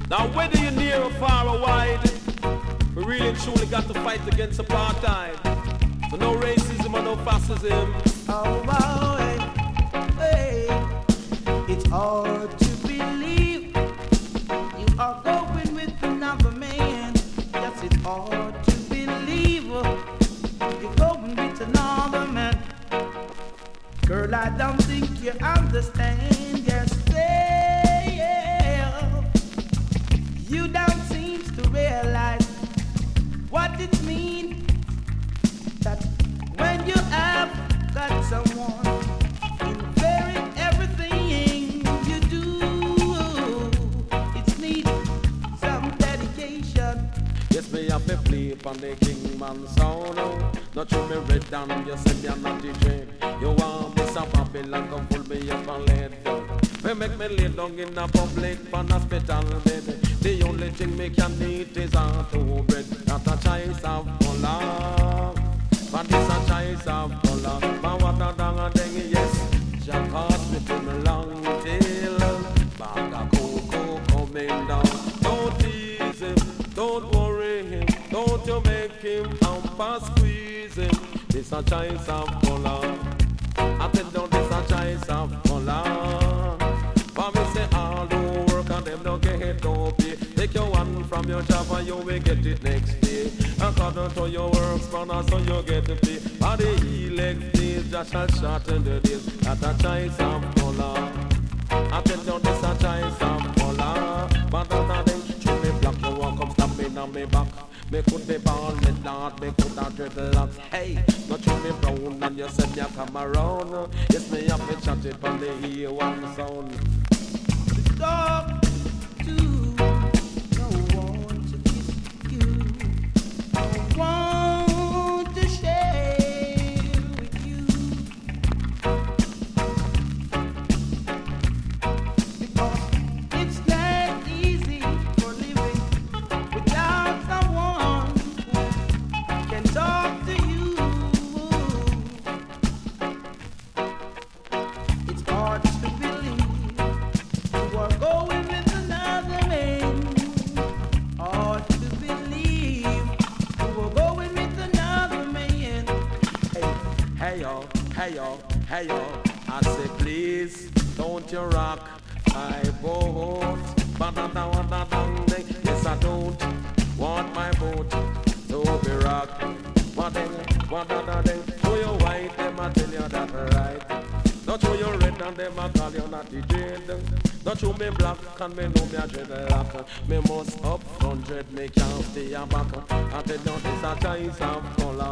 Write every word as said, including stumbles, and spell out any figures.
Now whether you're near or far or wide, we really and truly got to fight against apartheid. So no racism or no fascism. Oh, wow, hey, hey. It's hard to believe you are going with another man. Yes, it's hard to believe you're going with another man. Girl, I don't think you understand. Yes, yeah. You don't seem to realize what it means that when you have got someone in very everything you do, it's need some dedication. Yes, me have to play upon the Kingman sound. Oh. Not you me red down, you send me a naughty dream. You want me some Babylon, come pull me up and lay down. We make me lay down in a public pan hospital bed. The only thing me can eat is a two bread. Not a choice of color, but it's a choice of color. But what a dang a dang, yes. Jack cost me to me long tail. Bag of cocoa coming down. Don't tease him, don't worry him. Don't you make him hamper squeeze him. This a choice of color. I tell you this a choice of color. For me say all who work and them don't get no pay. Take your one from your job and you will get it next day. According to your work spanner so you get the pay. For the elect days just shall shorten the days. That's a choice of color. I tell you this a choice of color. But none of them should me black. You won't come stop me on me back. Me could be born with that, me could have dreadlocks. Hey, not you me brown and you said you come around. Yes, me have me chatted from the ear one sound. Talk to no one to kiss you. I want to share with you. Because it's not easy for living without someone who can talk to you. It's hard to believe you are going with another man. Hard to believe you are going with another man. Hey, hey yo, hey yo, hey yo. I say please, don't you rock my boat. But I don't want that dang thing. Yes, I don't want my boat to be rocked. What thing, what other thing? Show you white, them I tell you that right. Don't show you red and them I call you not the dread. Don't show me black and me know me a dreadlock. Me must up front dread, me can't stay a back. I tell you this a choice of color.